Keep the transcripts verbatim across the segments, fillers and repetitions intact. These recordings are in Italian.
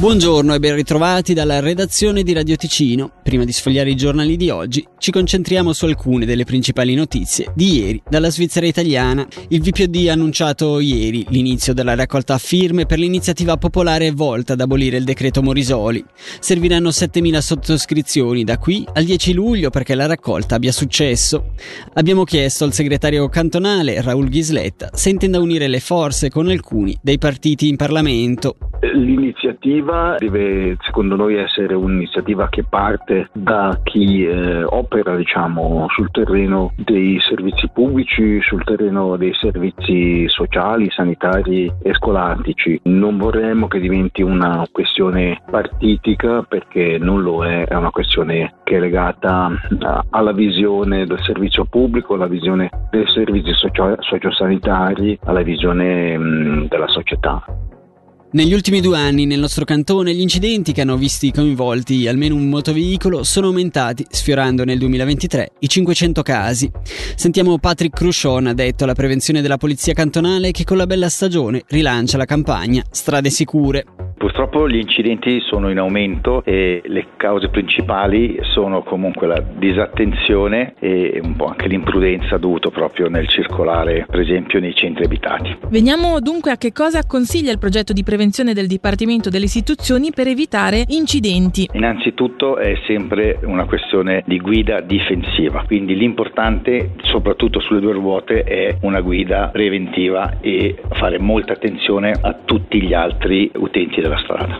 Buongiorno e ben ritrovati dalla redazione di Radio Ticino. Prima di sfogliare i giornali di oggi, ci concentriamo su alcune delle principali notizie di ieri dalla Svizzera italiana. Il V P O D ha annunciato ieri l'inizio della raccolta firme per l'iniziativa popolare volta ad abolire il decreto Morisoli. Serviranno settemila sottoscrizioni da qui al dieci luglio perché la raccolta abbia successo. Abbiamo chiesto al segretario cantonale Raul Ghisletta se intenda unire le forze con alcuni dei partiti in Parlamento. L'iniziativa deve, secondo noi, essere un'iniziativa che parte da chi eh, opera, diciamo, sul terreno dei servizi pubblici, sul terreno dei servizi sociali, sanitari e scolastici. Non vorremmo che diventi una questione partitica, perché non lo è, è una questione che è legata alla visione del servizio pubblico, alla visione dei servizi socio- sociosanitari, alla visione mh, della società. Negli ultimi due anni nel nostro cantone gli incidenti che hanno visti coinvolti almeno un motoveicolo sono aumentati, sfiorando nel duemilaventitré i cinquecento casi. Sentiamo Patrick Cruchon, addetto alla prevenzione della polizia cantonale, che con la bella stagione rilancia la campagna Strade Sicure. Purtroppo gli incidenti sono in aumento e le cause principali sono comunque la disattenzione e un po' anche l'imprudenza dovuto proprio nel circolare, per esempio nei centri abitati. Veniamo dunque a che cosa consiglia il progetto di prevenzione del Dipartimento delle Istituzioni per evitare incidenti. Innanzitutto è sempre una questione di guida difensiva, quindi l'importante soprattutto sulle due ruote è una guida preventiva e fare molta attenzione a tutti gli altri utenti della strada.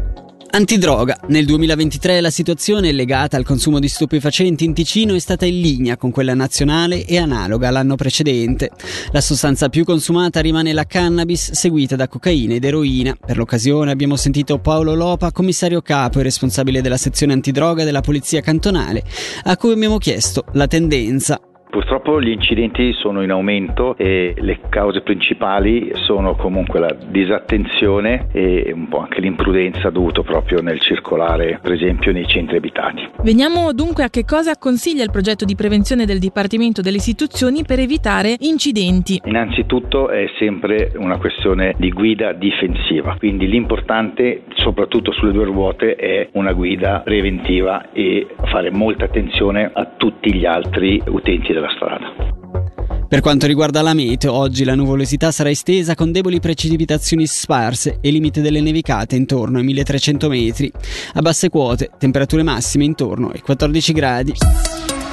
Antidroga. Nel duemilaventitré la situazione legata al consumo di stupefacenti in Ticino è stata in linea con quella nazionale e analoga all'anno precedente. La sostanza più consumata rimane la cannabis, seguita da cocaina ed eroina. Per l'occasione abbiamo sentito Paolo Lopa, commissario capo e responsabile della sezione antidroga della Polizia Cantonale, a cui abbiamo chiesto la tendenza. Purtroppo gli incidenti sono in aumento e le cause principali sono comunque la disattenzione e un po' anche l'imprudenza dovuto proprio nel circolare, per esempio nei centri abitati. Veniamo dunque a che cosa consiglia il progetto di prevenzione del Dipartimento delle Istituzioni per evitare incidenti. Innanzitutto è sempre una questione di guida difensiva, quindi l'importante soprattutto sulle due ruote è una guida preventiva e fare molta attenzione a tutti gli altri utenti della strada. Per quanto riguarda la meteo, oggi la nuvolosità sarà estesa con deboli precipitazioni sparse e limite delle nevicate intorno ai milletrecento metri. A basse quote, temperature massime intorno ai quattordici gradi.